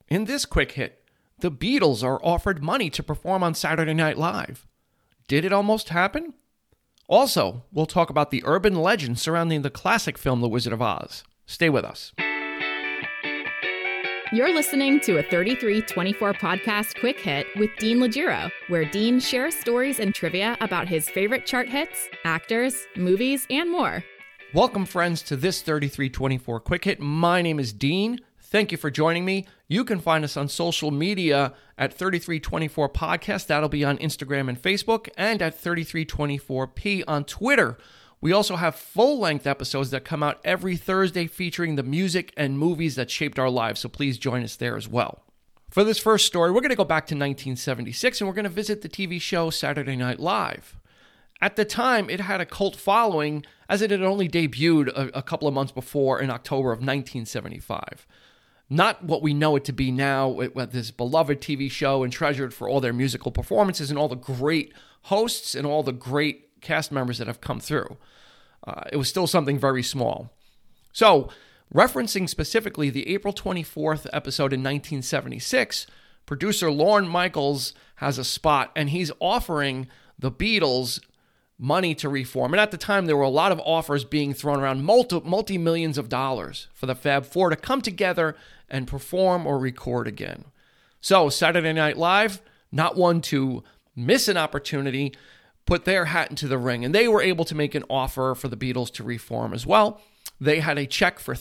In this quick hit, the Beatles are offered money to perform on Saturday Night Live. Did it almost happen? Also, we'll talk about the urban legend surrounding the classic film The Wizard of Oz. Stay with us. You're listening to a 3324 podcast quick hit with Dean Legiro, where Dean shares stories and trivia about his favorite chart hits, actors, movies, and more. Welcome, friends, to this 3324 quick hit. My name is Dean. Thank you for joining me. You can find us on social media at 3324 Podcast. That'll be on Instagram and Facebook, and at 3324P on Twitter. We also have full-length episodes that come out every Thursday featuring the music and movies that shaped our lives, so please join us there as well. For this first story, we're going to go back to 1976, and we're going to visit the TV show Saturday Night Live. At the time, it had a cult following, as it had only debuted a couple of months before in October of 1975. Not what we know it to be now, with this beloved TV show and treasured for all their musical performances and all the great hosts and all the great cast members that have come through. It was still something very small. So, referencing specifically the April 24th episode in 1976, producer Lorne Michaels has a spot, and he's offering the Beatles money to reform. And at the time, there were a lot of offers being thrown around, multi-millions of dollars for the Fab Four to come together and perform or record again. So, Saturday Night Live, not one to miss an opportunity, put their hat into the ring, and they were able to make an offer for the Beatles to reform as well. They had a check for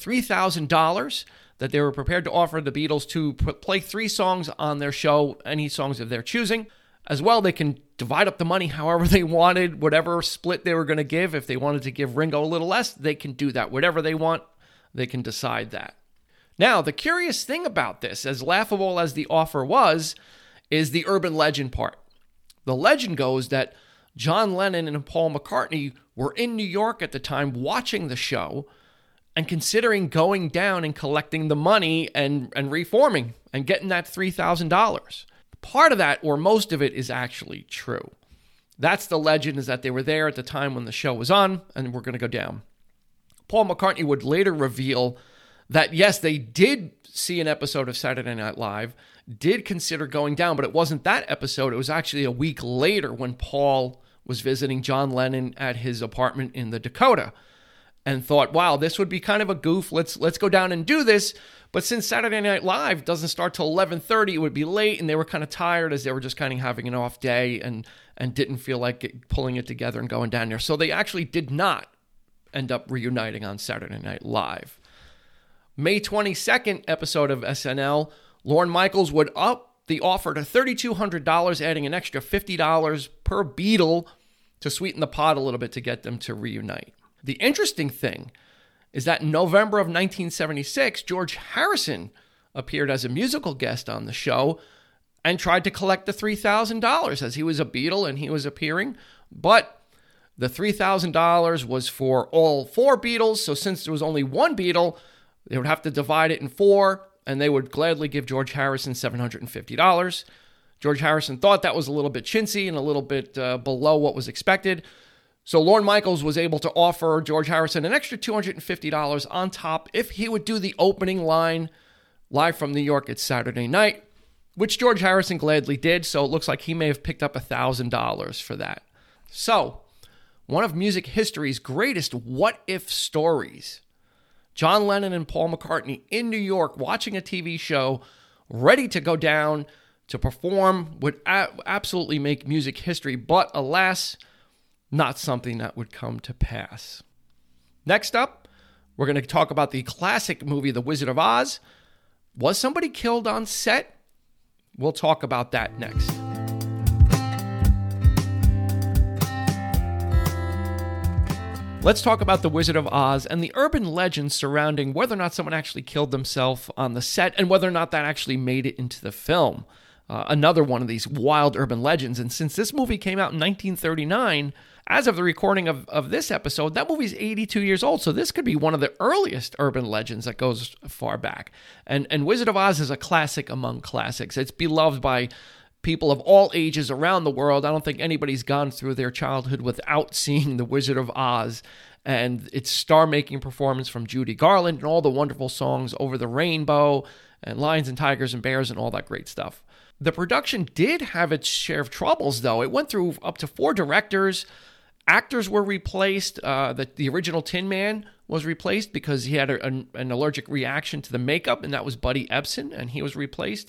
$3,000 that they were prepared to offer the Beatles to play 3 songs on their show, any songs of their choosing. As well, they can divide up the money however they wanted, whatever split they were going to give. If they wanted to give Ringo a little less, they can do that. Whatever they want, they can decide that. Now, the curious thing about this, as laughable as the offer was, is the urban legend part. The legend goes that John Lennon and Paul McCartney were in New York at the time watching the show and considering going down and collecting the money and reforming and getting that $3,000. Part of that, or most of it, is actually true. That's the legend, is that they were there at the time when the show was on and were going to go down. Paul McCartney would later reveal that, yes, they did see an episode of Saturday Night Live, did consider going down, but it wasn't that episode. It was actually a week later when Paul was visiting John Lennon at his apartment in the Dakota and thought, wow, this would be kind of a goof. Let's go down and do this. But since Saturday Night Live doesn't start till 11:30, it would be late, and they were kind of tired as they were just kind of having an off day and didn't feel like pulling it together and going down there. So they actually did not end up reuniting on Saturday Night Live. May 22nd episode of SNL, Lorne Michaels would up the offer to $3,200, adding an extra $50 per Beatle to sweeten the pot a little bit to get them to reunite. The interesting thing is that in November of 1976, George Harrison appeared as a musical guest on the show and tried to collect the $3,000 as he was a Beatle and he was appearing. But the $3,000 was for all 4 Beatles, so since there was only one Beatle, they would have to divide it in 4, and they would gladly give George Harrison $750. George Harrison thought that was a little bit chintzy and a little bit below what was expected. So Lorne Michaels was able to offer George Harrison an extra $250 on top if he would do the opening line live from New York at Saturday night, which George Harrison gladly did. So it looks like he may have picked up $1,000 for that. So one of music history's greatest what-if stories. John Lennon and Paul McCartney in New York watching a TV show, ready to go down to perform, would absolutely make music history, but alas, not something that would come to pass. Next up, we're going to talk about the classic movie, The Wizard of Oz. Was somebody killed on set? We'll talk about that next. Let's talk about The Wizard of Oz and the urban legends surrounding whether or not someone actually killed themselves on the set and whether or not that actually made it into the film. Another one of these wild urban legends. And since this movie came out in 1939, as of the recording of this episode, that movie's 82 years old. So this could be one of the earliest urban legends that goes far back. And Wizard of Oz is a classic among classics. It's beloved by people of all ages around the world. I don't think anybody's gone through their childhood without seeing The Wizard of Oz and its star-making performance from Judy Garland and all the wonderful songs Over the Rainbow and lions and tigers and bears and all that great stuff. The production did have its share of troubles, though. It went through up to 4 directors. Actors were replaced. The original Tin Man was replaced because he had an allergic reaction to the makeup, and that was Buddy Ebsen, and he was replaced.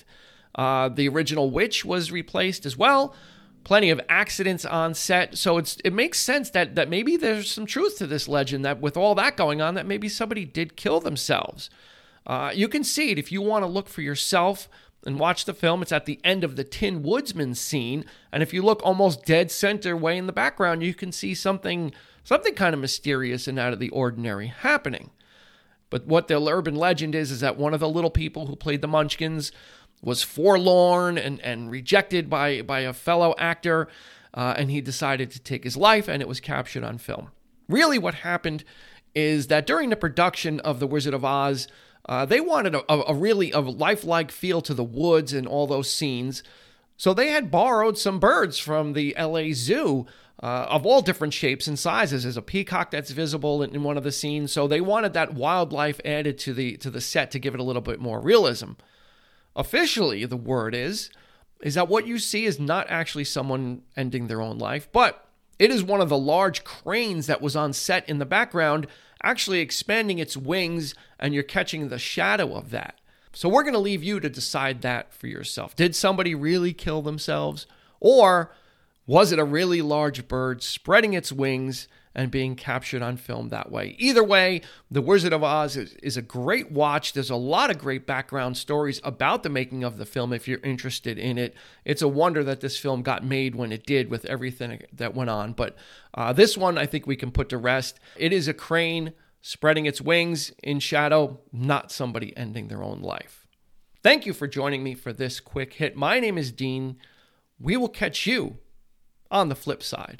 The original Witch was replaced as well. Plenty of accidents on set, so it makes sense that maybe there's some truth to this legend, that with all that going on, that maybe somebody did kill themselves. You can see it if you want to look for yourself and watch the film. It's at the end of the Tin Woodsman scene, and if you look almost dead center way in the background, you can see something kind of mysterious and out of the ordinary happening. But what the urban legend is that one of the little people who played the Munchkins was forlorn and rejected by a fellow actor, and he decided to take his life, and it was captured on film. Really what happened is that during the production of The Wizard of Oz, they wanted a really lifelike feel to the woods and all those scenes. So they had borrowed some birds from the LA Zoo of all different shapes and sizes. There's a peacock that's visible in one of the scenes. So they wanted that wildlife added to the set to give it a little bit more realism. Officially, the word is that what you see is not actually someone ending their own life, but it is one of the large cranes that was on set in the background actually expanding its wings, and you're catching the shadow of that. So we're going to leave you to decide that for yourself. Did somebody really kill themselves? Or was it a really large bird spreading its wings and being captured on film that way? Either way, The Wizard of Oz is a great watch. There's a lot of great background stories about the making of the film if you're interested in it. It's a wonder that this film got made when it did with everything that went on. But this one, I think we can put to rest. It is a crane spreading its wings in shadow, not somebody ending their own life. Thank you for joining me for this quick hit. My name is Dean. We will catch you on the flip side.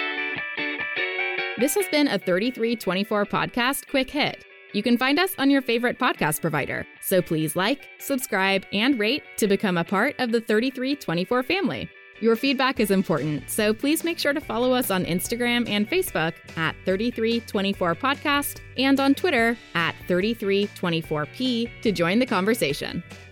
This has been a 3324 Podcast Quick Hit. You can find us on your favorite podcast provider, so please like, subscribe, and rate to become a part of the 3324 family. Your feedback is important, so please make sure to follow us on Instagram and Facebook at 3324 Podcast and on Twitter at 3324P to join the conversation.